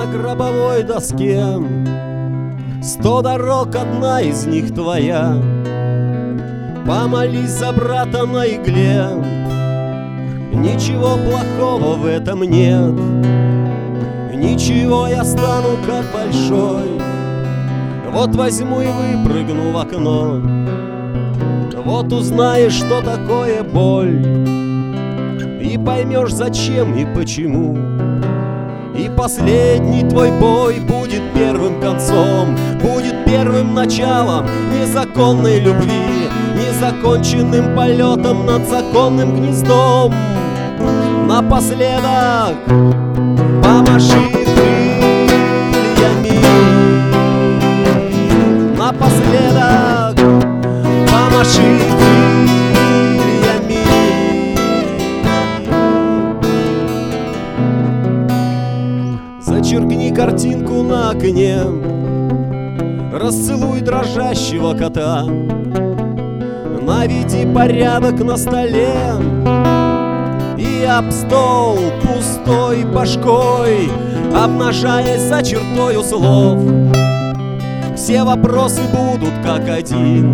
гробовой доске 100 дорог, одна из них твоя. Помолись за брата на игле, ничего плохого в этом нет. Ничего, я стану как большой, вот возьму и выпрыгну в окно. Вот узнаешь, что такое боль, и поймешь, зачем и почему. И последний твой бой будет первым концом, будет первым началом незаконной любви, незаконченным полетом над законным гнездом. Напоследок помаши крыльями, напоследок помаши крыльями. Зачеркни картинку на окне, расцелуй дрожащего кота, наведи порядок на столе и об стол пустой башкой, обнажаясь за чертою слов. Все вопросы будут как один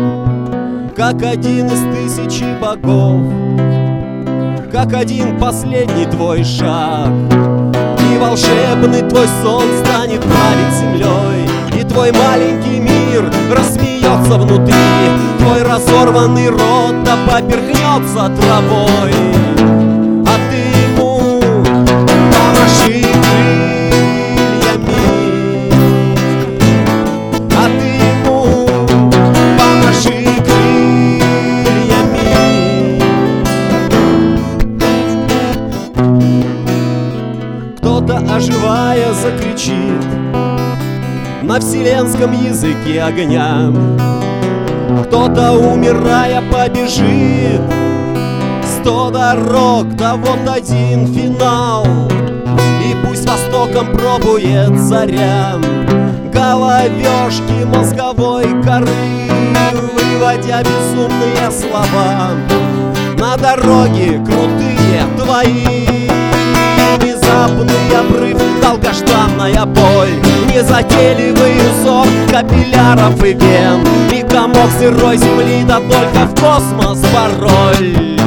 из тысячи богов, как один последний твой шаг, и волшебный твой сон станет править землей, и твой маленький мир рассмеется внутри, твой разорванный рот да поперхнется травой. А ты ему помаши крыльями, а ты ему помаши крыльями. Кто-то, оживая, закричит на вселенском языке огня, кто-то, умирая, побежит 100 дорог, да вот один финал. И пусть востоком пробует заря головешки мозговой коры, выводя безумные слова на дороги крутые твои. Внезапный обрыв, долгожданная боль, незатейливый узор капилляров и вен, и комок сырой земли, да только в космос пароль.